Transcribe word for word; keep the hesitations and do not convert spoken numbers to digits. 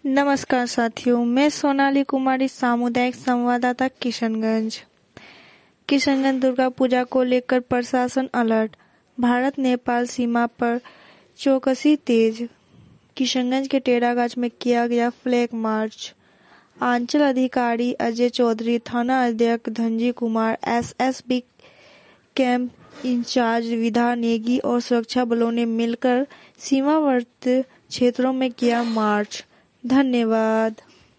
नमस्कार साथियों, मैं सोनाली कुमारी, सामुदायिक संवाददाता किशनगंज। किशनगंज दुर्गा पूजा को लेकर प्रशासन अलर्ट। भारत नेपाल सीमा पर चौकसी तेज। किशनगंज के टेरागंज में किया गया फ्लैग मार्च। आंचल अधिकारी अजय चौधरी, थाना अध्यक्ष Dhanji Kumar, SSB camp incharge Vidha Negi और सुरक्षा बलों ने मिलकर सीमावर्ती क्षेत्रों में किया मार्च। धन्यवाद।